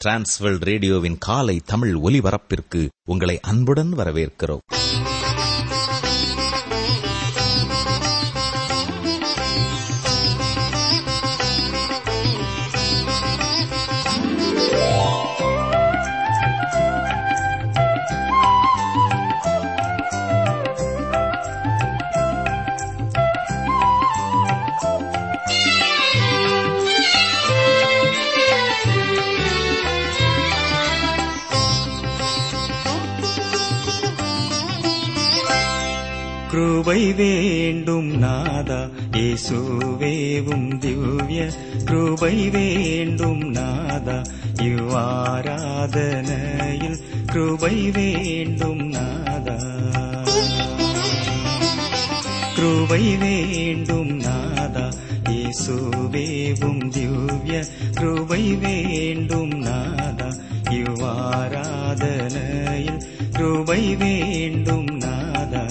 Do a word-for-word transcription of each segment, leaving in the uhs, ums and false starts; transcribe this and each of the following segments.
Transworld ரேடியோவின் காலை தமிழ் ஒலிபரப்பிற்கு உங்களை அன்புடன் வரவேற்கிறோம். கிருபை வேண்டும் நாதா இயேசுவேவும் திவ்ய கிருபை வேண்டும் நாதா இவ்வாராதனையில் கிருபை வேண்டும் நாதா கிருபை வேண்டும் நாதா இயேசுவேவும் திவ்ய கிருபை வேண்டும் நாதா இவ்வாராதனையில் கிருபை வேண்டும் நாதா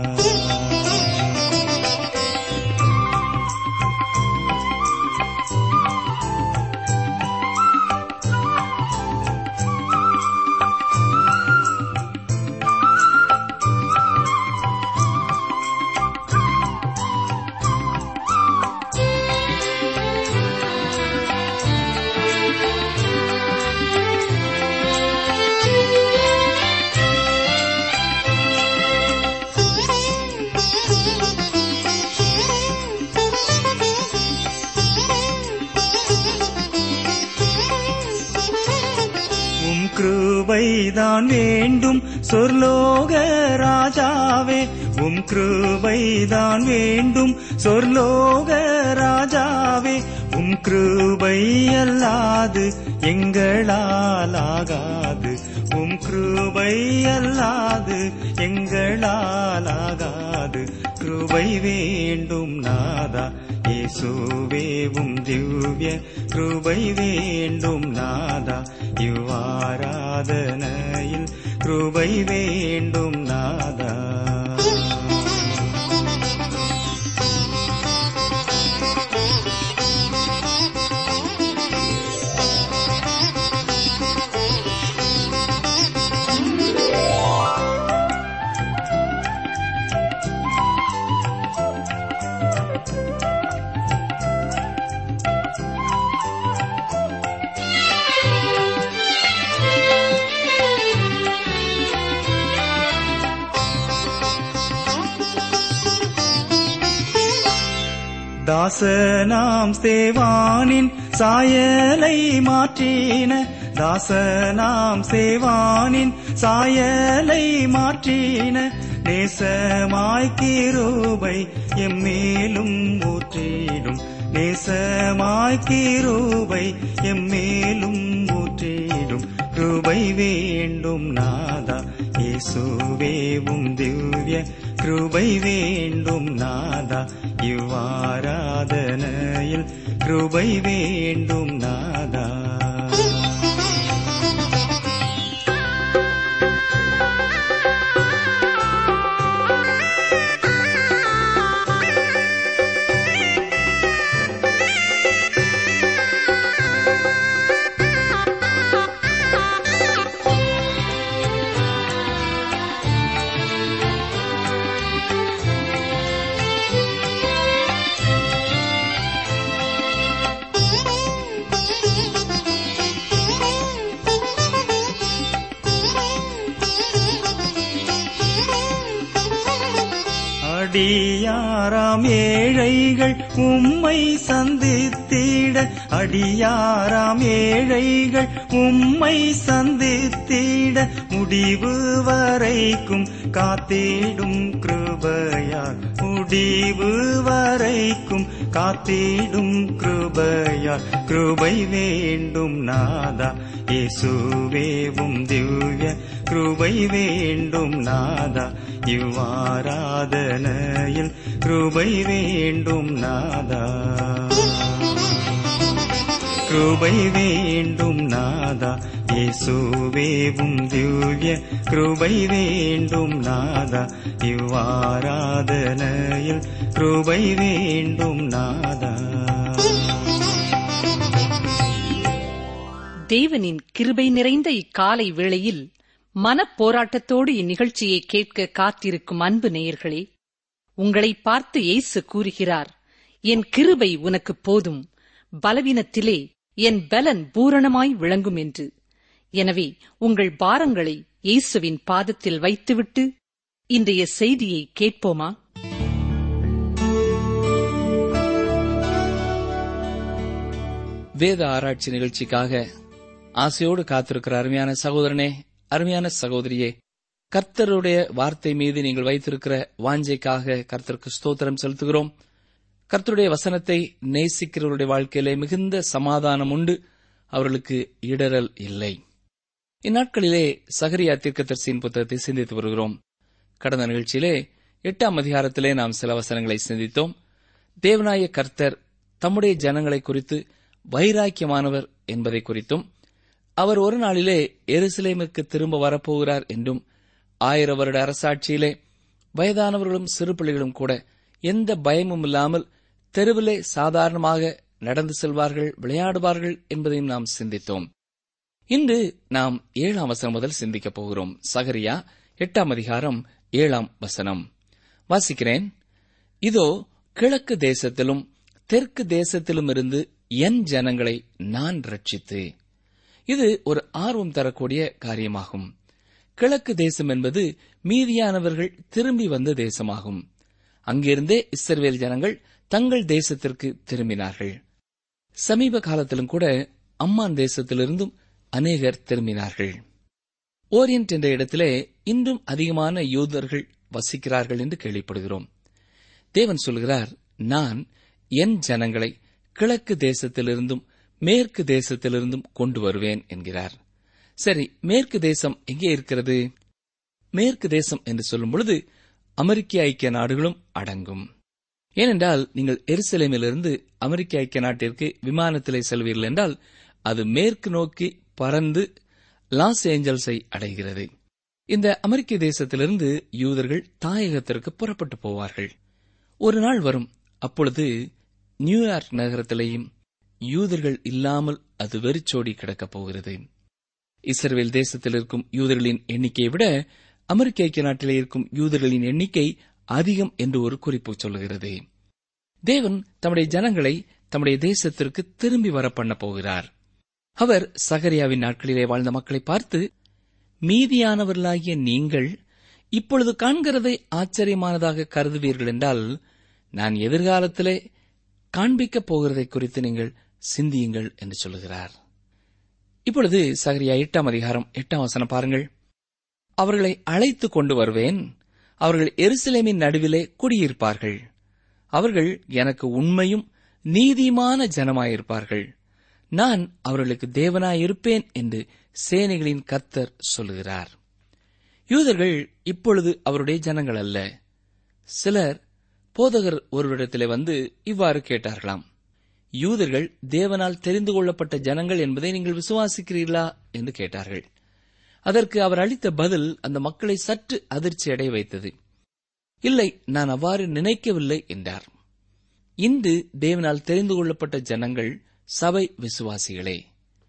கிருபைதான் வேண்டும் சொர்லோக ராஜாவே உம் கிருபைதான் வேண்டும் சொர்லோக ராஜாவே உம் கிருபை அல்லாது எங்களால் ஆகாது உம் கிருபை அல்லாது எங்களால் ஆகாது கிருபை வேண்டும் நாதா இயேசுவேவும் திவ்ய கிருபை வேண்டும் நாதா இவ்வாராதனையில் கிருபை வேண்டும் நாதா தாசனாம் சேவானின் சாயலை மாற்றின தாசனாம் சேவானின் சாயலை மாற்றின நேசமாய் கிருபை எம்மேலும் ஊற்றிடும் நேசமாய் கிருபை எம்மேலும் ஊற்றிடும் கிருபை வேண்டும் நாதா இயேசுவேவும் திவ்ய கிருபை வேண்டும் நாதா இவ்வாராதனையில் கிருபை வேண்டும் நாதா அடியாராம் ஏழைகள் உம்மை சந்தித்திட அடியாராம் ஏழைகள் உம்மை சந்தித்திட முடிவு வரைக்கும் காத்திடும் கிருபையால் முடிவு வரைக்கும் காத்திடும் கிருபையால் கிருபை வேண்டும் நாதா இயேசுவேவும் திவ்ய கிருபை வேண்டும் நாதா இவ்வாராதனையில் கிருபை வேண்டும் நாதா கிருபை வேண்டும் நாதா இயேசுவேவும் திவ்ய கிருபை வேண்டும் நாதா இவ்வாராதனையில் கிருபை வேண்டும் நாதா தேவனின் கிருபை நிறைந்த இக்காலை வேளையில் மனப்போராட்டத்தோடு இந்நிகழ்ச்சியை கேட்க காத்திருக்கும் அன்பு நேயர்களே, உங்களை பார்த்து இயேசு கூறுகிறார், என் கிருபை உனக்கு போதும், பலவீனத்திலே என் பலன் பூரணமாய் விளங்கும் என்று. எனவே உங்கள் பாரங்களை இயேசுவின் பாதத்தில் வைத்துவிட்டு இன்றைய செய்தியை கேட்போமா? வேத ஆராய்ச்சி நிகழ்ச்சிக்காக ஆசையோடு காத்திருக்கிற அருமையான சகோதரனே, அருமையான சகோதரியே, கர்த்தருடைய வார்த்தை மீது நீங்கள் வைத்திருக்கிற வாஞ்சைக்காக கர்த்தருக்கு ஸ்தோத்திரம் செலுத்துகிறோம். கர்த்தருடைய வசனத்தை நேசிக்கிறவருடைய வாழ்க்கையிலே மிகுந்த சமாதானம் உண்டு, அவர்களுக்கு இடரல் இல்லை. இந்நாட்களிலே சகரியா தீர்க்கதரிசியின் புத்தகத்தை சிந்தித்து வருகிறோம். கடந்த நிகழ்ச்சியிலே எட்டாம் அதிகாரத்திலே நாம் சில வசனங்களை சிந்தித்தோம். தேவனாய கர்த்தர் தம்முடைய ஜனங்களை குறித்து வைராக்கியமானவர் என்பதை குறித்தும், அவர் ஒரு நாளிலே எருசலேமுக்கு திரும்ப வரப்போகிறார் என்றும், ஆயிர வருட அரசாட்சியிலே வயதானவர்களும் சிறு பிள்ளைகளும் கூட எந்த பயமும் இல்லாமல் தெருவிலே சாதாரணமாக நடந்து செல்வார்கள், விளையாடுவார்கள் என்பதையும் நாம் சிந்தித்தோம். இன்று நாம் ஏழாம் வசனம் முதல் சிந்திக்கப் போகிறோம். சகரியா எட்டாம் அதிகாரம் ஏழாம் வசனம் வாசிக்கிறேன். இதோ, கிழக்கு தேசத்திலும் தெற்கு தேசத்திலும் இருந்து என் ஜனங்களை நான் ரட்சித்து. இது ஒரு ஆர்வம் தரக்கூடிய காரியமாகும். கிழக்கு தேசம் என்பது மீதியானவர்கள் திரும்பி வந்த தேசமாகும். அங்கிருந்தே இஸ்ரவேல் ஜனங்கள் தங்கள் தேசத்திற்கு திரும்பினார்கள். சமீப காலத்திலும் கூட அம்மான் தேசத்திலிருந்தும் அநேகர் திரும்பினார்கள். ஓரியன்ட் என்ற இடத்திலே இன்றும் அதிகமான யூதர்கள் வசிக்கிறார்கள் என்று கேள்விப்படுகிறோம். தேவன் சொல்கிறார், நான் என் ஜனங்களை கிழக்கு தேசத்திலிருந்தும் மேற்கு தேசத்திலிருந்தும் கொண்டு வருவேன் என்கிறார். சரி, மேற்கு தேசம் எங்கே இருக்கிறது? மேற்கு தேசம் என்று சொல்லும் பொழுது அமெரிக்க ஐக்கிய நாடுகளும் அடங்கும். ஏனென்றால் நீங்கள் எருசலேமிலிருந்து அமெரிக்க ஐக்கிய நாட்டிற்கு விமானத்திலே செல்வீர்கள் என்றால் அது மேற்கு நோக்கி பறந்து லாஸ் ஏஞ்சல்ஸை அடைகிறது. இந்த அமெரிக்க தேசத்திலிருந்து யூதர்கள் தாயகத்திற்கு புறப்பட்டு போவார்கள். ஒரு நாள் வரும், அப்பொழுது நியூயார்க் நகரத்திலேயும் யூதர்கள் இல்லாமல் அது வெறிச்சோடி கிடக்கப் போகிறது. இஸ்ரவேல் தேசத்தில் இருக்கும் யூதர்களின் எண்ணிக்கையை விட அமெரிக்க ஐக்கிய நாட்டிலே இருக்கும் யூதர்களின் எண்ணிக்கை அதிகம் என்று ஒரு குறிப்பு சொல்லுகிறது. தேவன் தம்முடைய ஜனங்களை தம்முடைய தேசத்திற்கு திரும்பி வர பண்ண போகிறார். அவர் சகரியாவின் நாட்களிலே வாழ்ந்த மக்களை பார்த்து, மீதியானவர்களாகிய நீங்கள் இப்பொழுது காண்கிறதை ஆச்சரியமானதாக கருதுவீர்கள் என்றால், நான் எதிர்காலத்திலே காண்பிக்கப் போகிறதை குறித்து நீங்கள் சிந்தியுங்கள் என்று சொல்லுகிறார். இப்பொழுது சகரியா எட்டாம் அதிகாரம் எட்டாம் வசனம் பாருங்கள். அவர்களை அழைத்துக் கொண்டு வருவேன், அவர்கள் எருசலேமின் நடுவிலே குடியிருப்பார்கள், அவர்கள் எனக்கு உண்மையும் நீதியுமான ஜனமாயிருப்பார்கள், நான் அவர்களுக்கு தேவனாயிருப்பேன் என்று சேனைகளின் கர்த்தர் சொல்லுகிறார். யூதர்கள் இப்பொழுது அவருடைய ஜனங்கள் அல்ல. சிலர் போதகர் ஒருவரிடத்திலே வந்து இவ்வாறு கேட்டார்களாம், யூதர்கள் தேவனால் தெரிந்து கொள்ளப்பட்ட ஜனங்கள் என்பதை நீங்கள் விசுவாசிக்கிறீர்களா என்று கேட்டார்கள். அதற்கு அவர் அளித்த பதில் அந்த மக்களை சற்று அதிர்ச்சி அடைய வைத்தது. இல்லை, நான் அவ்வாறு நினைக்கவில்லை என்றார். இன்று தேவனால் தெரிந்து கொள்ளப்பட்ட ஜனங்கள் சபை விசுவாசிகளே.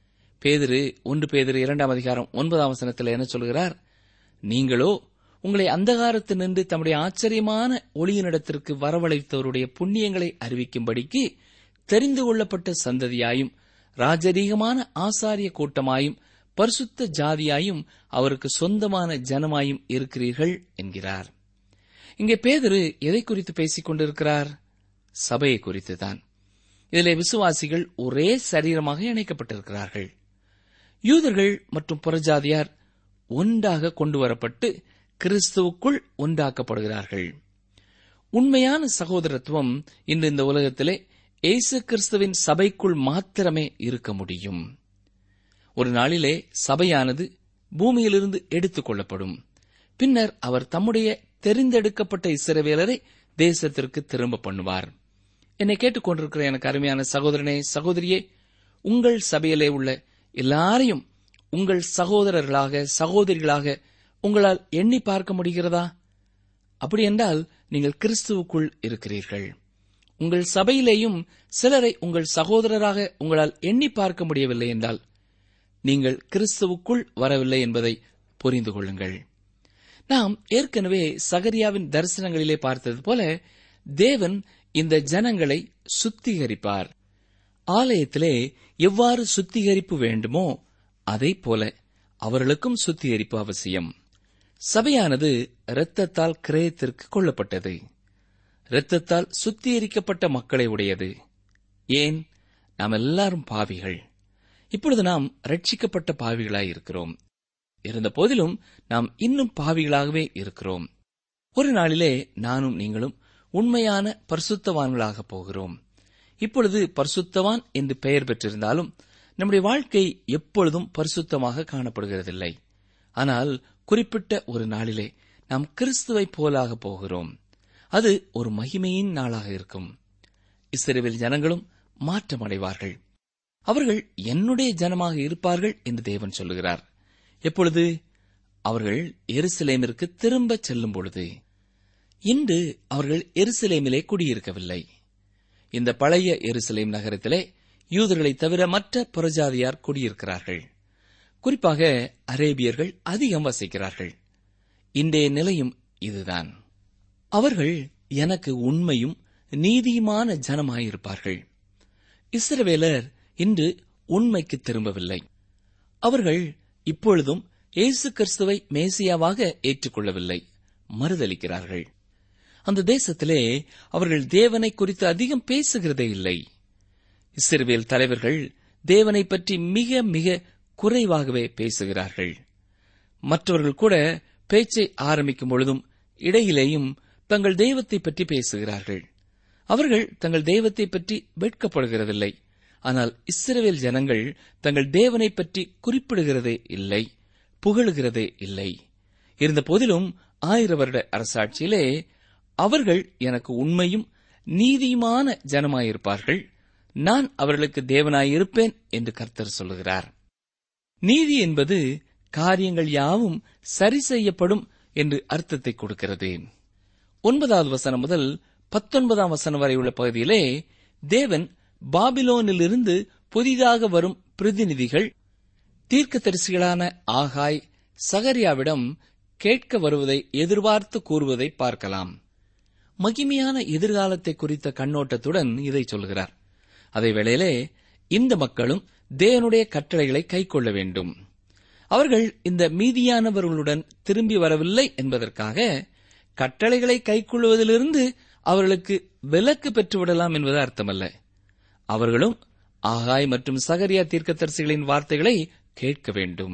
பேதுரு ஒன்று பேதுரு இரண்டாம் அதிகாரம் ஒன்பதாம் வசனத்தில் என்ன சொல்கிறார்? நீங்களோ உங்களை அந்தகாரத்து நின்று தம்முடைய ஆச்சரியமான ஒளியினிடத்திற்கு வரவழைத்தவருடைய புண்ணியங்களை அறிவிக்கும்படிக்கு தெரிந்து கொள்ளப்பட்ட சந்ததியாயும் ராஜரீகமான ஆசாரிய கூட்டமாயும் பரிசுத்த ஜாதியாயும் அவருக்கு சொந்தமான ஜனமாயும் இருக்கிறீர்கள் என்கிறார். இங்கே பேதுரு எதை குறித்து பேசிக் கொண்டிருக்கிறார்? சபையை குறித்துதான். இதிலே விசுவாசிகள் ஒரே சரீரமாக இணைக்கப்பட்டிருக்கிறார்கள். யூதர்கள் மற்றும் புறஜாதியார் ஒன்றாக கொண்டு வரப்பட்டு கிறிஸ்துவுக்குள் ஒன்றாக்கப்படுகிறார்கள். உண்மையான சகோதரத்துவம் இன்று இந்த உலகத்திலே இயேசு கிறிஸ்துவின் சபைக்குள் மாத்திரமே இருக்க முடியும். ஒரு நாளிலே சபையானது பூமியிலிருந்து எடுத்துக் கொள்ளப்படும். பின்னர் அவர் தம்முடைய தெரிந்தெடுக்கப்பட்ட இஸ்ரவேலரை தேசத்திற்கு திரும்ப பண்ணுவார். என்னை கேட்டுக்கொண்டிருக்கிற எனக்கு அருமையான சகோதரனே, சகோதரியே, உங்கள் சபையிலே உள்ள எல்லாரையும் உங்கள் சகோதரர்களாக சகோதரிகளாக உங்களால் எண்ணி பார்க்க முடிகிறதா? அப்படி என்றால் நீங்கள் கிறிஸ்துவுக்குள் இருக்கிறீர்கள். உங்கள் சபையிலேயும் சிலரை உங்கள் சகோதரராக உங்களால் எண்ணி பார்க்க முடியவில்லை என்றால் நீங்கள் கிறிஸ்துவுக்குள் வரவில்லை என்பதை புரிந்து கொள்ளுங்கள். நாம் ஏற்கனவே சகரியாவின் தரிசனங்களிலே பார்த்தது போல தேவன் இந்த ஜனங்களை சுத்திகரிப்பார். ஆலயத்திலே எவ்வாறு சுத்திகரிப்பு வேண்டுமோ அதை போல அவர்களுக்கும் சுத்திகரிப்பு அவசியம். சபையானது இரத்தத்தால் கிரயத்திற்கு கொள்ளப்பட்டது. இரத்தத்தால் சுத்திகரிக்கப்பட்ட மக்களை உடையது. ஏன்? நாம் எல்லாரும் பாவிகள். இப்பொழுது நாம் ரட்சிக்கப்பட்ட பாவிகளாயிருக்கிறோம். இருந்த போதிலும் நாம் இன்னும் பாவிகளாகவே இருக்கிறோம். ஒரு நாளிலே நானும் நீங்களும் உண்மையான பரிசுத்தவான்களாக போகிறோம். இப்பொழுது பரிசுத்தவான் என்று பெயர் பெற்றிருந்தாலும் நம்முடைய வாழ்க்கை எப்பொழுதும் பரிசுத்தமாக காணப்படுகிறதில்லை. ஆனால் குறிப்பிட்ட ஒரு நாளிலே நாம் கிறிஸ்துவை போலாக போகிறோம். அது ஒரு மகிமையின் நாளாக இருக்கும். இஸ்ரவேல் ஜனங்களும் மாற்றமடைவார்கள். அவர்கள் என்னுடைய ஜனமாக இருப்பார்கள் என்று தேவன் சொல்லுகிறார். எப்பொழுது? அவர்கள் எருசலேமிற்கு திரும்ப செல்லும் பொழுது. இன்று அவர்கள் எருசலேமிலே குடியிருக்கவில்லை. இந்த பழைய எருசலேம் நகரத்திலே யூதர்களை தவிர மற்ற புறஜாதியார் குடியிருக்கிறார்கள். குறிப்பாக அரேபியர்கள் அதிகம் வசிக்கிறார்கள். இன்றைய நிலையும் இதுதான். அவர்கள் எனக்கு உண்மையும் நீதியுமான ஜனமாயிருப்பார்கள். இஸ்ரவேலர் இன்று உண்மைக்கு திரும்பவில்லை. அவர்கள் இப்பொழுதும் இயேசு கிறிஸ்துவை மேசியாவாக ஏற்றுக்கொள்ளவில்லை, மறுதலிக்கிறார்கள். அந்த தேசத்திலே அவர்கள் தேவனை குறித்து அதிகம் பேசுகிறதே இல்லை. இஸ்ரவேல் தலைவர்கள் தேவனை பற்றி மிக மிக குறைவாகவே பேசுகிறார்கள். மற்றவர்கள் கூட பேச்சை ஆரம்பிக்கும் பொழுதும் இடையிலேயும் தங்கள் தெய்வத்தை பற்றி பேசுகிறார்கள். அவர்கள் தங்கள் தெய்வத்தை பற்றி வெட்கப்படுகிறதில்லை. ஆனால் இஸ்ரவேல் ஜனங்கள் தங்கள் தேவனை பற்றி குறிப்பிடுகிறதே இல்லை, புகழுகிறதே இல்லை. இருந்த போதிலும் ஆயிர வருட அரசாட்சியிலே அவர்கள் எனக்கு உண்மையும் நீதியுமான ஜனமாயிருப்பார்கள், நான் அவர்களுக்கு தேவனாயிருப்பேன் என்று கர்த்தர் சொல்லுகிறார். நீதி என்பது காரியங்கள் யாவும் சரி செய்யப்படும் என்று அர்த்தத்தை கொடுக்கிறது. ஒன்பதாவது வசனம் முதல் பத்தொன்பதாம் வசனம் வரை உள்ள பகுதியிலே தேவன் பாபிலோனிலிருந்து புதிதாக வரும் பிரதிநிதிகள் தீர்க்கதரிசிகளான ஆகாய், சகரியாவிடம் கேட்க வருவதை எதிர்பார்த்து கூறுவதை பார்க்கலாம். மகிமையான எதிர்காலத்தை குறித்த கண்ணோட்டத்துடன் இதை சொல்கிறார். அதே வேளையிலே இந்த மக்களும் தேவனுடைய கட்டளைகளை கைக்கொள்ள வேண்டும். அவர்கள் இந்த மீதியானவர்களுடன் திரும்பி வரவில்லை என்பதற்காக கட்டளைகளை கைக்கொள்வதிலிருந்து அவர்களுக்கு விலக்கு பெற்றுவிடலாம் என்பது அர்த்தமல்ல. அவர்களும் ஆகாய் மற்றும் சகரியா தீர்க்கதரிசிகளின் வார்த்தைகளை கேட்க வேண்டும்.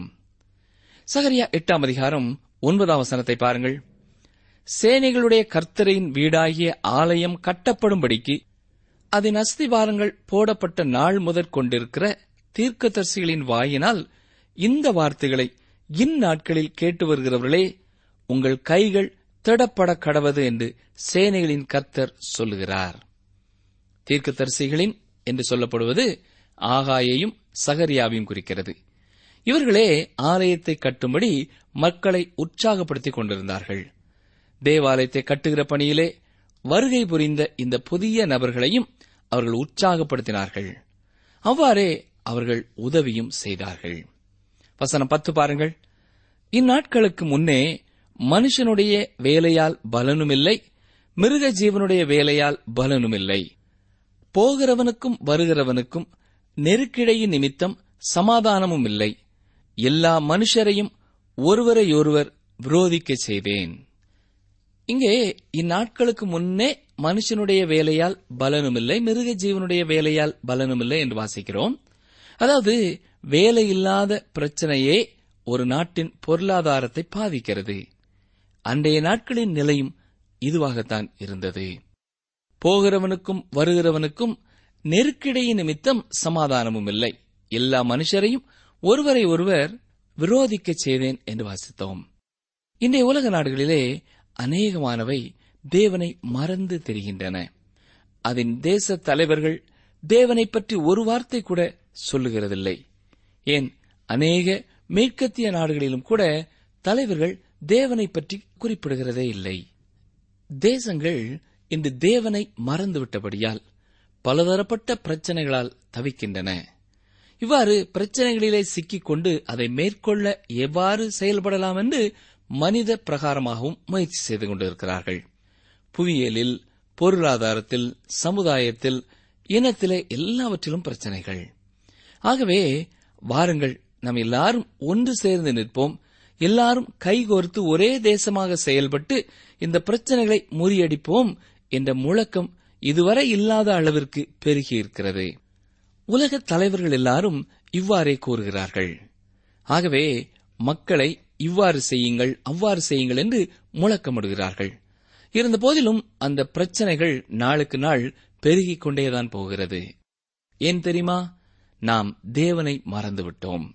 சகரியா எட்டாம் அதிகாரம் ஒன்பதாம் வசனத்தை பாருங்கள். சேனைகளுடைய கர்த்தரின் வீடாகிய ஆலயம் கட்டப்படும்படிக்கு அதன் அஸ்திவாரங்கள் போடப்பட்ட நாள் முதற் கொண்டிருக்கிற தீர்க்கதரிசிகளின் வாயினால் இந்த வார்த்தைகளை இந்நாட்களில் கேட்டு வருகிறவர்களே, உங்கள் கைகள் திடப்பட கடவது என்று சேனைகளின் கர்த்தர் சொல்லுகிறார். தீர்க்கதரிசிகளின் என்று சொல்லப்படுவது ஆகாயையும் சகரியாவையும் குறிக்கிறது. இவர்களே ஆலயத்தை கட்டும்படி மக்களை உற்சாகப்படுத்திக் கொண்டிருந்தார்கள். தேவாலயத்தை கட்டுகிற பணியிலே வருகை புரிந்த இந்த புதிய நபர்களையும் அவர்கள் உற்சாகப்படுத்தினார்கள். அவ்வாறே அவர்கள் உதவியும் செய்தார்கள். வசனம் பத்து பாருங்கள். இந்நாட்களுக்கு முன்னே மனுஷனுடைய வேலையால் பலனுமில்லை, மிருக ஜீவனுடைய வேலையால் பலனுமில்லை. போகிறவனுக்கும் வருகிறவனுக்கும் நெருக்கிடையின் நிமித்தம் சமாதானமும் இல்லை. எல்லா மனுஷரையும் ஒருவரையொருவர் விரோதிக்கச் செய்தேன். இங்கே இந்நாட்களுக்கு முன்னே மனுஷனுடைய வேலையால் பலனுமில்லை, மிருக ஜீவனுடைய வேலையால் பலனுமில்லை என்று வாசிக்கிறோம். அதாவது வேலையில்லாத பிரச்சனையே ஒரு நாட்டின் பொருளாதாரத்தை பாதிக்கிறது. அன்றைய நாட்களின் நிலையும் இதுவாகத்தான் இருந்தது. போகிறவனுக்கும் வருகிறவனுக்கும் நெருக்கிடையின் நிமித்தம் சமாதானமும் இல்லை, எல்லா மனுஷரையும் ஒருவரை ஒருவர் விரோதிக்கச் செய்தேன் என்று வாசித்தோம். இன்றைய உலக நாடுகளிலே அநேகமானவை தேவனை மறந்து தெரிகின்றன. அதன் தேச தலைவர்கள் தேவனை பற்றி ஒரு வார்த்தை கூட சொல்லுகிறதில்லை. ஏன், அநேக மேற்கத்திய நாடுகளிலும் கூட தலைவர்கள் தேவனை பற்றி குறிப்பிடுகிறதே இல்லை. தேசங்கள் இன்று தேவனை மறந்துவிட்டபடியால் பலதரப்பட்ட பிரச்சனைகளால் தவிக்கின்றன. இவ்வாறு பிரச்சனைகளிலே சிக்கிக் கொண்டு அதை மேற்கொள்ள எவ்வாறு செயல்படலாம் என்று மனித பிரகாரமாகவும் முயற்சி செய்து கொண்டிருக்கிறார்கள். புவியியலில், பொருளாதாரத்தில், சமுதாயத்தில், இனத்திலே எல்லாவற்றிலும் பிரச்சனைகள். ஆகவே வாருங்கள், நாம் எல்லாரும் ஒன்று சேர்ந்து நிற்போம். எல்லாரும் கைகோர்த்து ஒரே தேசமாக செயல்பட்டு இந்த பிரச்சனைகளை முறியடிப்போம் என்ற முழக்கம் இதுவரை இல்லாத அளவிற்கு பெருகியிருக்கிறது. உலக தலைவர்கள் எல்லாரும் இவ்வாறே கூறுகிறார்கள். ஆகவே மக்களை இவ்வாறு செய்யுங்கள், அவ்வாறு செய்யுங்கள் என்று முழக்கமிடுகிறார்கள். இருந்த போதிலும் அந்த பிரச்சனைகள் நாளுக்கு நாள் பெருகிக் கொண்டேதான் போகிறது. ஏன் தெரியுமா? நாம் தேவனை மறந்துவிட்டோம்.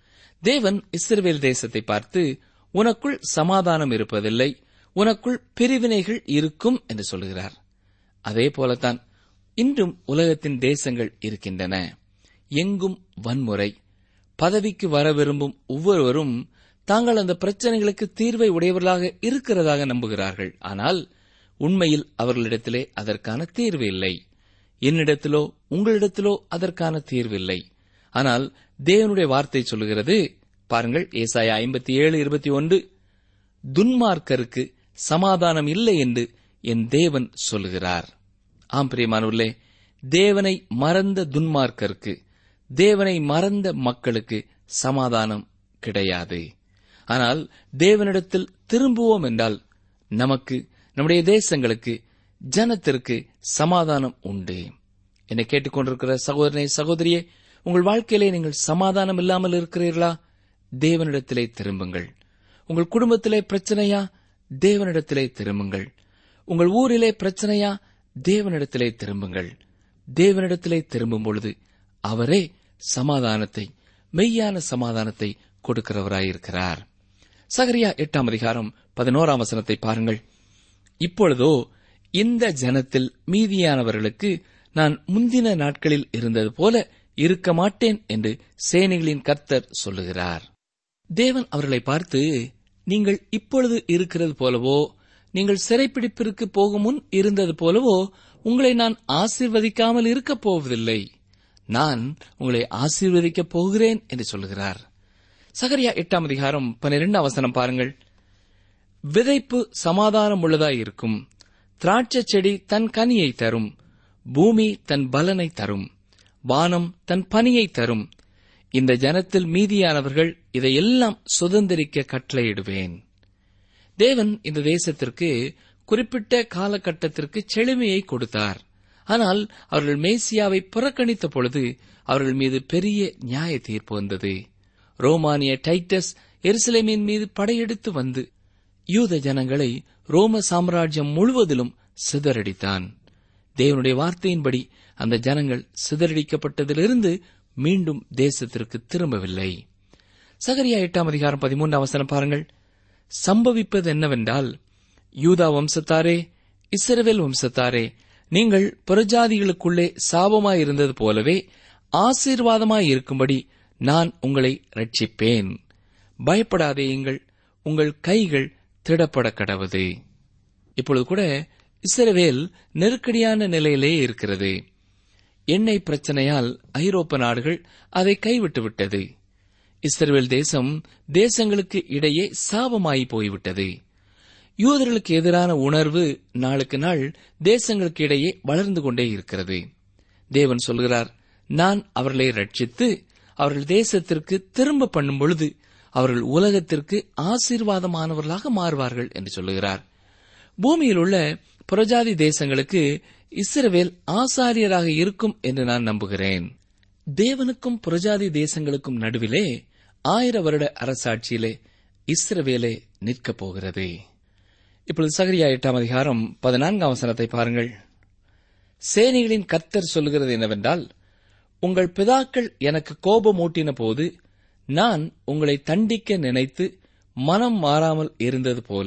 தேவன் இஸ்ரவேல் தேசத்தை பார்த்து, உனக்குள் சமாதானம் இருப்பதில்லை, உனக்குள் பிரிவினைகள் இருக்கும் என்று சொல்கிறார். அதே போலத்தான் இன்றும் உலகத்தின் தேசங்கள் இருக்கின்றன. எங்கும் வன்முறை. பதவிக்கு வர விரும்பும் ஒவ்வொருவரும் தாங்கள் அந்த பிரச்சனைகளுக்கு தீர்வை உடையவர்களாக இருக்கிறதாக நம்புகிறார்கள். ஆனால் உண்மையில் அவர்களிடத்திலே அதற்கான தீர்வு இல்லை. என்னிடத்திலோ உங்களிடத்திலோ அதற்கான தீர்வு இல்லை. ஆனால் தேவனுடைய வார்த்தை சொல்லுகிறது, பாருங்கள், ஏசாயா ஐம்பத்தி ஏழு இருபத்தி ஒன்று, துன்மார்க்கருக்கு சமாதானம் இல்லை என்று என் தேவன் சொல்லுகிறார். ஆம் பிரியமானவர்களே, தேவனை மறந்த துன்மார்க்கருக்கு, தேவனை மறந்த மக்களுக்கு சமாதானம் கிடையாது. ஆனால் தேவனிடத்தில் திரும்புவோம் என்றால் நமக்கு, நம்முடைய தேசங்களுக்கு, ஜனத்திற்கு சமாதானம் உண்டு. என்னை கேட்டுக்கொண்டிருக்கிற சகோதரனே, சகோதரியே, உங்கள் வாழ்க்கையிலே நீங்கள் சமாதானம் இல்லாமல் இருக்கிறீர்களா? தேவனிடத்திலே திரும்புங்கள். உங்கள் குடும்பத்திலே பிரச்சனையா? தேவனிடத்திலே திரும்புங்கள். உங்கள் ஊரிலே பிரச்சனையா? தேவனிடத்திலே திரும்புங்கள். தேவனிடத்திலே திரும்பும் பொழுது அவரே சமாதானத்தை, மெய்யான சமாதானத்தை கொடுக்கிறவராயிருக்கிறார். சகரியா எட்டாம் அதிகாரம் பதினோராம் வசனத்தை பாருங்கள். இப்பொழுதோ இந்த ஜனத்தில் மீதியானவர்களுக்கு நான் முந்தின நாட்களில் இருந்தது போல இருக்க மாட்டேன் என்று சேனைகளின் கர்த்தர் சொல்லுகிறார். தேவன் அவர்களை பார்த்து, நீங்கள் இப்பொழுது இருக்கிறது போலவோ, நீங்கள் சிறைப்பிடிப்பிற்கு போகும் முன் இருந்தது போலவோ உங்களை நான் ஆசீர்வதிக்காமல் இருக்கப் போவதில்லை. நான் உங்களை ஆசீர்வதிக்கப் போகிறேன் என்று சொல்லுகிறார். சகரியா எட்டாம் அதிகாரம் பன்னிரெண்டாம் வசனம் பாருங்கள். விதைப்பு சமாதானம் உள்ளதாயிருக்கும், திராட்சை செடி தன் கனியை தரும், பூமி தன் பலனை தரும், வானம் தன் பனியை தரும். இந்த ஜனத்தில் மீதியானவர்கள் இதையெல்லாம் சுதந்திரிக்க கட்டளையிடுவேன். தேவன் இந்த தேசத்திற்கு குறிப்பிட்ட காலகட்டத்திற்கு செழுமையை கொடுத்தார். ஆனால் அவர்கள் மேசியாவை புறக்கணித்த பொழுது அவர்கள் மீது பெரிய நியாய தீர்ப்பு வந்தது. ரோமானிய டைட்டஸ் எருசலேமின் மீது படையெடுத்து வந்து யூத ஜனங்களை ரோம சாம்ராஜ்யம் முழுவதிலும் சிதறடித்தான். தேவனுடைய வார்த்தையின்படி அந்த ஜனங்கள் சிதறடிக்கப்பட்டதிலிருந்து மீண்டும் தேசத்திற்கு திரும்பவில்லை. சகரியா எட்டாம் அதிகாரம் பதிமூன்றாம் வசனம் பாருங்கள். சம்பவிப்பது என்னவென்றால், யூதா வம்சத்தாரே, இஸ்ரவேல் வம்சத்தாரே, நீங்கள் புறஜாதிகளுக்குள்ளே சாபமாயிருந்தது போலவே ஆசீர்வாதமாயிருக்கும்படி நான் உங்களை ரட்சிப்பேன். பயப்படாதேயுங்கள், உங்கள் கைகள் திடப்பட கடவது. இப்பொழுது கூட இஸ்ரவேல் நெருக்கடியான நிலையிலே இருக்கிறது. எண்ணெய் பிரச்சனையால் ஐரோப்பா நாடுகள் அதை கைவிட்டுவிட்டது. இஸ்ரவேல் தேசம் தேசங்களுக்கு இடையே சாபமாய் போய்விட்டது. யூதர்களுக்கு எதிரான உணர்வு நாளுக்கு நாள் தேசங்களுக்கு இடையே வளர்ந்து கொண்டே இருக்கிறது. தேவன் சொல்கிறார், நான் அவர்களை ரட்சித்து அவர்கள் தேசத்திற்கு திரும்ப பண்ணும் பொழுது அவர்கள் உலகத்திற்கு ஆசீர்வாதமானவர்களாக மாறுவார்கள் என்று சொல்லுகிறார். பூமியில் உள்ள புறஜாதி தேசங்களுக்கு இஸ்ரவேல் ஆசாரியராக இருக்கும் என்று நான் நம்புகிறேன். தேவனுக்கும் புறஜாதி தேசங்களுக்கும் நடுவிலே ஆயிர வருட அரசாட்சியிலே இஸ்ரவேலே நிற்கப் போகிறது. இப்பொழுது சகரியா எட்டாம் அதிகாரம் பதினான்காம் வசனத்தை பாருங்கள். சேனைகளின் கர்த்தர் சொல்லுகிறது என்னவென்றால், உங்கள் பிதாக்கள் எனக்கு கோபமூட்டின போது நான் உங்களை தண்டிக்க நினைத்து மனம் மாறாமல் இருந்தது போல.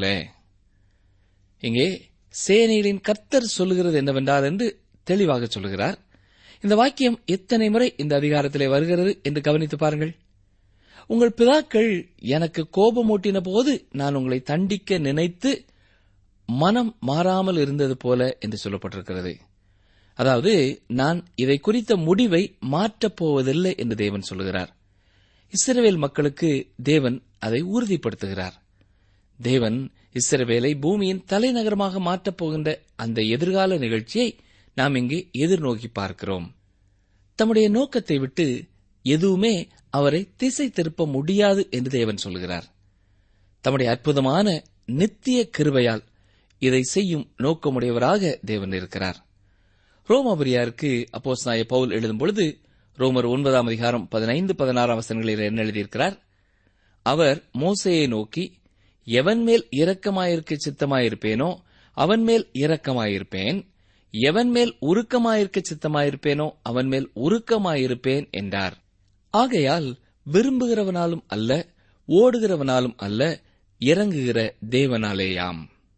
இங்கே சேனைகளின் கர்த்தர் சொல்லுகிறது என்னவென்றால் என்று தெளிவாக சொல்லுகிறார். இந்த வாக்கியம் எத்தனை முறை இந்த அதிகாரத்திலே வருகிறது என்று கவனித்து பாருங்கள். உங்கள் பிதாக்கள் எனக்கு கோபமூட்டின போது நான் உங்களை தண்டிக்க நினைத்து மனம் மாறாமல் இருந்தது போல என்று சொல்லப்பட்டிருக்கிறது. அதாவது, நான் இதை குறித்த முடிவை மாற்றப் போவதில்லை என்று தேவன் சொல்கிறார். இஸ்ரவேல் மக்களுக்கு தேவன் அதை உறுதிப்படுத்துகிறார். தேவன் இஸ்ரவேலை பூமியின் தலைநகரமாக மாற்றப் போகின்ற அந்த எதிர்கால நிகழ்ச்சியை நாம் இங்கே எதிர்நோக்கி பார்க்கிறோம். தம்முடைய நோக்கத்தை விட்டு எதுவுமே அவரை திசை திருப்ப முடியாது என்று தேவன் சொல்கிறார். தம்முடைய அற்புதமான நித்திய கிருபையால் இதை செய்யும் நோக்கமுடையவராக தேவன் இருக்கிறார். ரோமாபுரியாருக்கு அப்போஸ்தலனாகிய பவுல் எழுதும் பொழுது ரோமர் ஒன்பதாம் அதிகாரம் பதினைந்து பதினாறாம் வசனங்களில் என்ன எழுதியிருக்கிறார்? அவர் மோசேயை நோக்கி, எவன் மேல் இரக்கமாயிருக்க சித்தமாயிருப்பேனோ அவன் மேல் இரக்கமாயிருப்பேன், எவன் மேல் உருக்கமாயிருக்க சித்தமாயிருப்பேனோ அவன் மேல் உருக்கமாயிருப்பேன் என்றார். ஆகையால் விரும்புகிறவனாலும் அல்ல, ஓடுகிறவனாலும் அல்ல, இறங்குகிற தேவனாலேயாம்.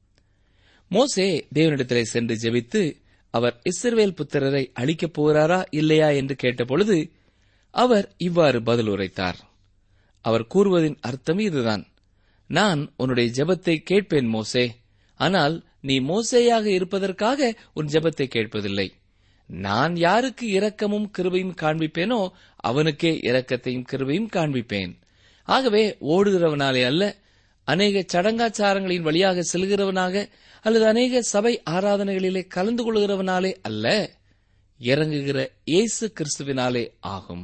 மோசே தேவனிடத்திலே சென்று ஜெபித்து அவர் இஸ்ரவேல் புத்திரரை அழிக்கப் போகிறாரா இல்லையா என்று கேட்டபொழுது அவர் இவ்வாறு பதில் உரைத்தார். அவர் கூறுவதின் அர்த்தம் இதுதான்: நான் உன்னுடைய ஜெபத்தை கேட்பேன் மோசே, ஆனால் நீ மோசேயாக இருப்பதற்காக உன் ஜெபத்தை கேட்பதில்லை. நான் யாருக்கு இரக்கமும் கிருபையும் காண்பிப்பேனோ அவனுக்கே இரக்கத்தையும் கிருபையும் காண்பிப்பேன். ஆகவே ஓடுகிறவனாலே அல்ல, அநேக சடங்காச்சாரங்களின் வழியாக செல்கிறவனாக அல்லது அநேக சபை ஆராதனைகளிலே கலந்து கொள்கிறவனாலே அல்ல, இறங்குகிற இயேசு கிறிஸ்துவினாலே ஆகும்.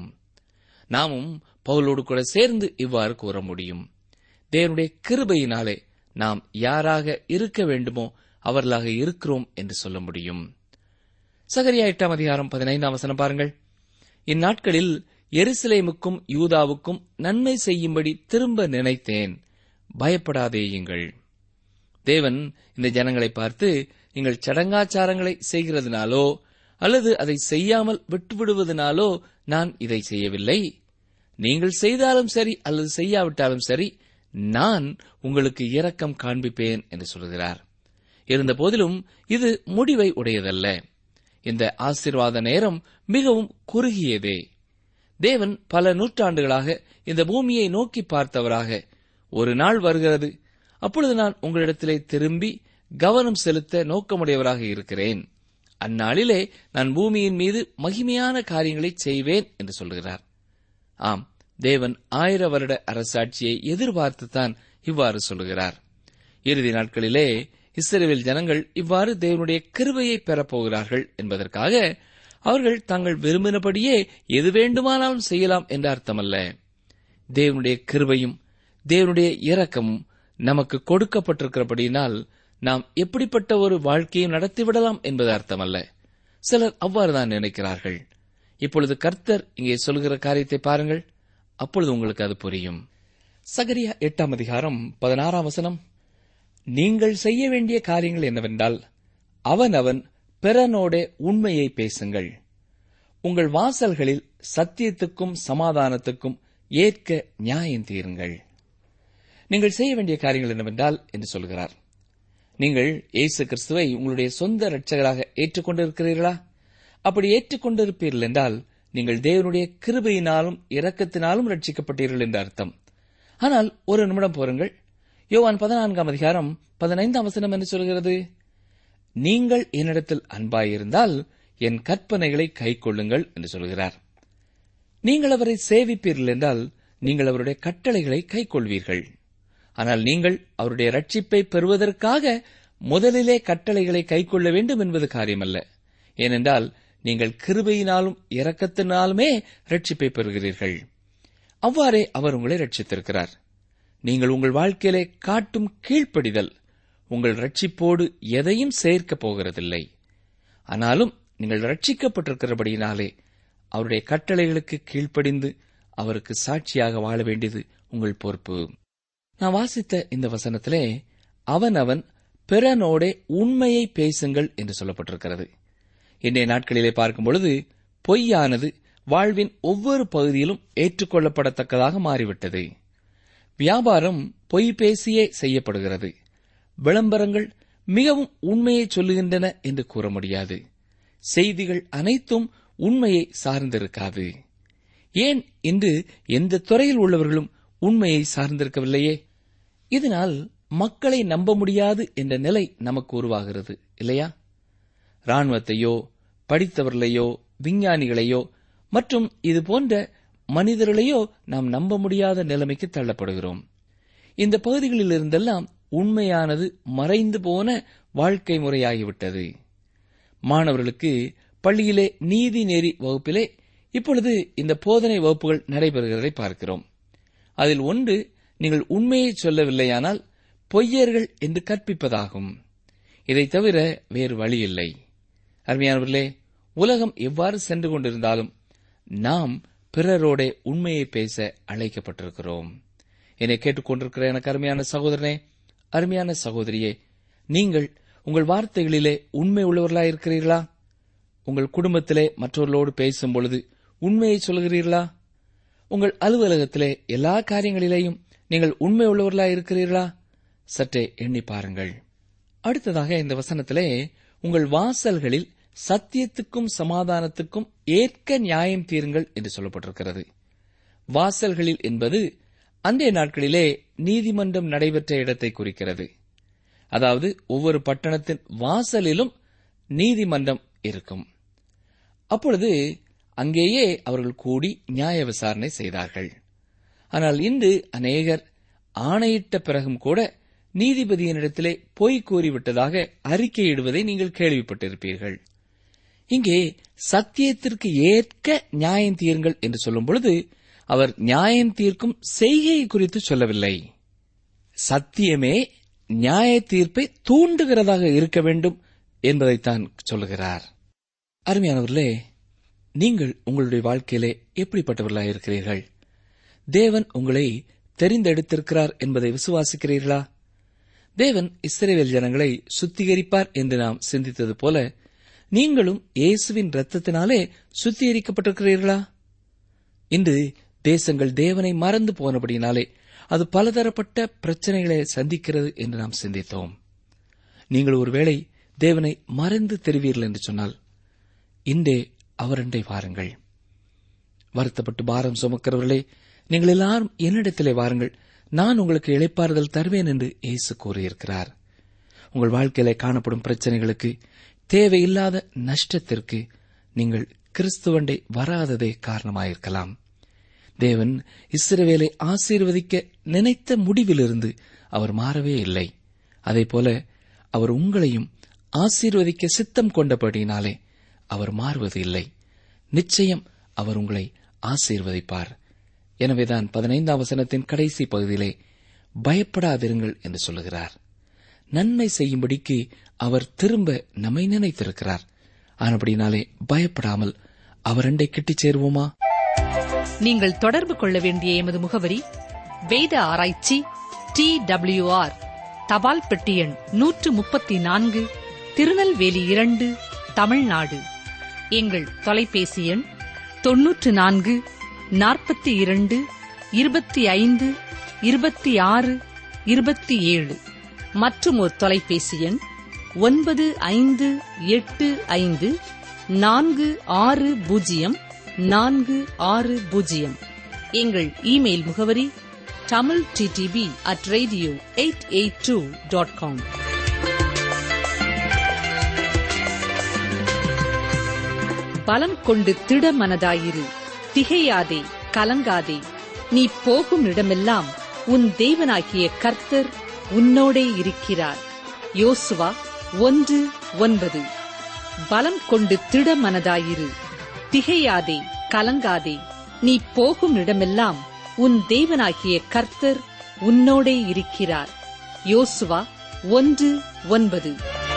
நாமும் பவுலோடு கூட சேர்ந்து இவ்வாறு கூற முடியும். தேவனுடைய கிருபையினாலே நாம் யாராக இருக்க வேண்டுமோ அவர்களாக இருக்கிறோம் என்று சொல்ல முடியும். சகரியா எட்டாம் அதிகாரம் பதினைந்தாம் வசனம் பாருங்கள். இந்நாட்களில் எருசலேமுக்கும் யூதாவுக்கும் நன்மை செய்யும்படி திரும்ப நினைத்தேன், பயப்படாதேயுங்கள். தேவன் இந்த ஜனங்களை பார்த்து, நீங்கள் சடங்காச்சாரங்களை செய்கிறதுனாலோ அல்லது அதை செய்யாமல் விட்டுவிடுவதனாலோ நான் இதை செய்யவில்லை. நீங்கள் செய்தாலும் சரி அல்லது செய்யாவிட்டாலும் சரி, நான் உங்களுக்கு இரக்கம் காண்பிப்பேன் என்று சொல்கிறார். இருந்த போதிலும் இது முடிவை உடையதல்ல. இந்த ஆசீர்வாத நேரம் மிகவும் குறுகியதே. தேவன் பல நூற்றாண்டுகளாக இந்த பூமியை நோக்கி பார்த்தவராக, ஒரு நாள் வருகிறது, அப்பொழுது நான் உங்களிடத்திலே திரும்பி கவனம் செலுத்த நோக்கமுடையவராக இருக்கிறேன். அந்நாளிலே நான் பூமியின் மீது மகிமையான காரியங்களை செய்வேன் என்று சொல்கிறார். ஆம், தேவன் ஆயிர வருட அரசாட்சியை எதிர்பார்த்துத்தான் இவ்வாறு சொல்கிறார். இறுதி நாட்களிலே இஸ்ரவேல் ஜனங்கள் இவ்வாறு தேவனுடைய கிருபையை பெறப்போகிறார்கள் என்பதற்காக அவர்கள் தாங்கள் விரும்பினபடியே எது வேண்டுமானாலும் செய்யலாம் என்ற அர்த்தமல்ல. தேவனுடைய கிருபையும் தேவனுடைய இரக்கமும் நமக்கு கொடுக்கப்பட்டிருக்கிறபடியினால் நாம் எப்படிப்பட்ட ஒரு வாழ்க்கையும் நடத்திவிடலாம் என்பது அர்த்தமல்ல. சிலர் அவ்வாறுதான் நினைக்கிறார்கள். இப்பொழுது கர்த்தர் இங்கே சொல்கிற காரியத்தை பாருங்கள், அப்பொழுது உங்களுக்கு அது புரியும். சகரியா எட்டாம் அதிகாரம் பதினாறாம் வசனம், நீங்கள் செய்ய வேண்டிய காரியங்கள் என்னவென்றால், அவன் அவன் பிறனோட உண்மையை பேசுங்கள், உங்கள் வாசல்களில் சத்தியத்துக்கும் சமாதானத்துக்கும் ஏற்க நியாயம் தீருங்கள். நீங்கள் செய்ய வேண்டிய காரியங்கள் என்னவென்றால் என்று சொல்கிறார். நீங்கள் இயேசு கிறிஸ்துவை உங்களுடைய சொந்த இரட்சகராக ஏற்றுக்கொண்டிருக்கிறீர்களா? அப்படி ஏற்றுக்கொண்டிருப்பீர்கள் என்றால் நீங்கள் தேவனுடைய கிருபையினாலும் இரக்கத்தினாலும் ரட்சிக்கப்பட்டீர்கள் என்று அர்த்தம். ஆனால் ஒரு நிமிடம் போருங்கள். யோவான் பதினான்காம் அதிகாரம் பதினைந்தாம் வசனம் என்று சொல்கிறது, நீங்கள் என்னிடத்தில் அன்பாயிருந்தால் என் கற்பனைகளை கைக்கொள்ளுங்கள் என்று சொல்கிறார். நீங்கள் அவரை சேவிப்பீர்கள் என்றால் நீங்கள் அவருடைய கட்டளைகளை கைக்கொள்வீர்கள். ஆனால் நீங்கள் அவருடைய ரட்சிப்பை பெறுவதற்காக முதலிலே கட்டளைகளை கைக்கொள்ள வேண்டும் என்பது காரியமல்ல. ஏனென்றால் நீங்கள் கிருபையினாலும் இரக்கத்தினாலுமே ரட்சிப்பை பெறுகிறீர்கள். அவ்வாறே அவர் உங்களை ரட்சித்திருக்கிறார். நீங்கள் உங்கள் வாழ்க்கையிலே காட்டும் கீழ்ப்படிதல் உங்கள் ரட்சிப்போடு எதையும் சேர்க்கப் போகிறதில்லை. ஆனாலும் நீங்கள் ரட்சிக்கப்பட்டிருக்கிறபடியினாலே அவருடைய கட்டளைகளுக்கு கீழ்ப்படிந்து அவருக்கு சாட்சியாக வாழ வேண்டியது உங்கள் பொறுப்பு. நான் வாசித்த இந்த வசனத்திலே அவன் அவன் பிறனோட உண்மையை பேசுங்கள் என்று சொல்லப்பட்டிருக்கிறது. இன்றைய நாட்களிலே பார்க்கும் பொழுது பொய்யானது வாழ்வின் ஒவ்வொரு பகுதியிலும் ஏற்றுக்கொள்ளப்படத்தக்கதாக மாறிவிட்டது. வியாபாரம் பொய் பேசியே செய்யப்படுகிறது. விளம்பரங்கள் மிகவும் உண்மையை சொல்லுகின்றன என்று கூற முடியாது. செய்திகள் அனைத்தும் உண்மையை சார்ந்திருக்காது. ஏன் இன்று எந்த துறையில் உள்ளவர்களும் உண்மையை சார்ந்திருக்கவில்லையே? இதனால் மக்களை நம்ப முடியாது என்ற நிலை நமக்கு உருவாகிறது இல்லையா? ராணுவத்தையோ படித்தவர்களையோ விஞ்ஞானிகளையோ மற்றும் இது போன்ற மனிதர்களையோ நாம் நம்ப முடியாத நிலைமைக்கு தள்ளப்படுகிறோம். இந்த பகுதிகளில் இருந்தெல்லாம் உண்மையானது மறைந்து போன வாழ்க்கை முறையாகிவிட்டது. மாணவர்களுக்கு பள்ளியிலே நீதி நெறி வகுப்பிலே இப்பொழுது இந்த போதனை வகுப்புகள் நடைபெறுகிறதை பார்க்கிறோம். அதில் ஒன்று, நீங்கள் உண்மையை சொல்லவில்லையானால் பொய்யர்கள் என்று கற்பிப்பதாகும். இதை தவிர வேறு வழி இல்லை. அருமையானவர்களே, உலகம் எவ்வாறு சென்று கொண்டிருந்தாலும் நாம் பிறரோட உண்மையை பேச அழைக்கப்பட்டிருக்கிறோம். என்னை கேட்டுக்கொண்டிருக்கிற எனக்கு அருமையான சகோதரனே, அருமையான சகோதரியே, நீங்கள் உங்கள் வார்த்தைகளிலே உண்மை உள்ளவர்களாயிருக்கிறீர்களா? உங்கள் குடும்பத்திலே மற்றவர்களோடு பேசும் பொழுது உண்மையை சொல்கிறீர்களா? உங்கள் அலுவலகத்திலே எல்லா காரியங்களிலேயும் நீங்கள் உண்மை உள்ளவர்களாயிருக்கிறீர்களா? சற்றே எண்ணி பாருங்கள். அடுத்ததாக இந்த வசனத்திலே உங்கள் வாசல்களில் சத்தியத்துக்கும் சமாதானத்துக்கும் ஏற்க நியாயம் தீருங்கள் என்று சொல்லப்பட்டிருக்கிறது. வாசல்களில் என்பது அன்றைய நாட்களிலே நீதிமன்றம் நடைபெற்ற இடத்தை குறிக்கிறது. அதாவது ஒவ்வொரு பட்டணத்தின் வாசலிலும் நீதிமன்றம் இருக்கும். அப்பொழுது அங்கேயே அவர்கள் கூடி நியாய விசாரணை செய்தார்கள். ஆனால் இன்று அநேகர் ஆணையிட்ட பிறகும் கூட நீதிபதியினிடத்திலே பொய் கூறிவிட்டதாக அறிக்கையிடுவதை நீங்கள் கேள்விப்பட்டிருப்பீர்கள். இங்கே சத்தியத்திற்கு ஏற்க நியாயம் தீருங்கள் என்று சொல்லும் பொழுது அவர் நியாயம் தீர்க்கும் செய்கையை குறித்து சொல்லவில்லை. சத்தியமே நியாய தீர்ப்பை தூண்டுகிறதாக இருக்க வேண்டும் என்பதைத்தான் சொல்லுகிறார். அருமையானவர்களே, நீங்கள் உங்களுடைய வாழ்க்கையிலே எப்படிப்பட்டவர்களாக இருக்கிறீர்கள்? தேவன் உங்களை தெரிந்தெடுத்திருக்கிறார் என்பதை விசுவாசிக்கிறீர்களா? தேவன் இஸ்ரவேல் ஜனங்களை சுத்திகரிப்பார் என்று நாம் சிந்தித்தது போல நீங்களும் இயேசுவின் இரத்தத்தினாலே சுத்திகரிக்கப்பட்டிருக்கிறீர்களா? இன்று தேசங்கள் தேவனை மறந்து போனபடினாலே அது பலதரப்பட்ட பிரச்சனைகளை சந்திக்கிறது என்று நாம் சிந்தித்தோம். நீங்கள் ஒருவேளை தேவனை மறந்து தெரிவீர்கள் என்று சொன்னால் இன்றே அவரண்டை வாருங்கள். வருத்தப்பட்டு பாரம் சுமக்கிறவர்களே, நீங்கள் எல்லாரும் என்னிடத்திலே வாருங்கள், நான் உங்களுக்கு இளைப்பாறுதல் தருவேன் என்று இயேசு கூறியிருக்கிறார். உங்கள் வாழ்க்கையிலே காணப்படும் பிரச்சனைகளுக்கு, தேவையில்லாத நஷ்டத்திற்கு நீங்கள் கிறிஸ்துவண்டை வராததே காரணமாயிருக்கலாம். தேவன் இஸ்ரவேலை ஆசீர்வதிக்க நினைத்த முடிவிலிருந்து அவர் மாறவே இல்லை. அதேபோல அவர் உங்களையும் ஆசீர்வதிக்க சித்தம் கொண்டபடியினாலே அவர் மாறுவது இல்லை. நிச்சயம் அவர் உங்களை ஆசீர்வதிப்பார். எனவேதான் பதினைந்தாம் வசனத்தின் கடைசி பகுதியிலே பயப்படாதிருங்கள் என்று சொல்லுகிறார். நன்மை செய்யும்படிக்கு அவர் திரும்ப நம்மை நினைத்திருக்கிறார். ஆனபடினாலே பயப்படாமல் அவரண்டை கிட்டிச் சேருவோமா? நீங்கள் தொடர்பு கொள்ள வேண்டிய எமது முகவரி வேத ஆராய்ச்சி டி டபிள்யூ ஆர் தபால் பெட்டி எண் நூற்று முப்பத்தி நான்கு, திருநெல்வேலி இரண்டு, தமிழ்நாடு. எங்கள் தொலைபேசி எண் தொன்னூற்று நான்கு நாற்பத்தி இரண்டு இருபத்தி ஐந்து இருபத்தி ஆறு இருபத்தி ஏழு. மற்றும் ஒரு தொலைபேசி எண் ஒன்பது ஐந்து எட்டு ஐந்து நான்கு ஆறு பூஜ்ஜியம் நான்கு ஆறு பூஜ்ஜியம். எங்கள் இமெயில் முகவரி Tamil DTP at radio eight eight two dot com. பலம் கொண்டு திட மனதாயிரு, திகையாதே, கலங்காதே. நீ போகும் இடமெல்லாம் உன் தேவனாகிய கர்த்தர் உன்னோடே இருக்கிறார். யோசுவா ஒன்று ஒன்பது. பலம் கொண்டு திட மனதாயிரு, திகையாதே, கலங்காதே. நீ போகும் இடமெல்லாம் உன் தேவனாகிய கர்த்தர் உன்னோடே இருக்கிறார். யோசுவா ஒன்று ஒன்பது.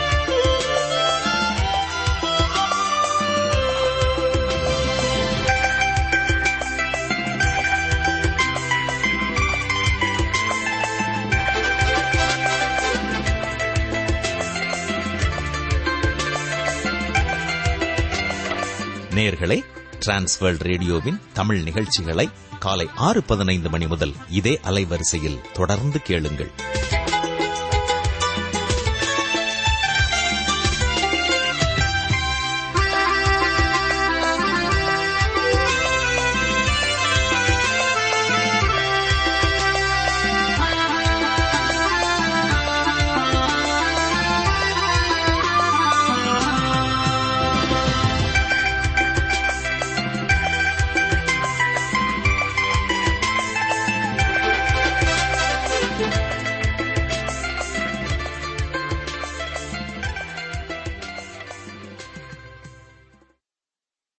நேயர்களே, டிரான்ஸ்வேர்ல்ட் ரேடியோவின் தமிழ் நிகழ்ச்சிகளை காலை ஆறு பதினைந்து மணி முதல் இதே அலைவரிசையில் தொடர்ந்து கேளுங்கள்.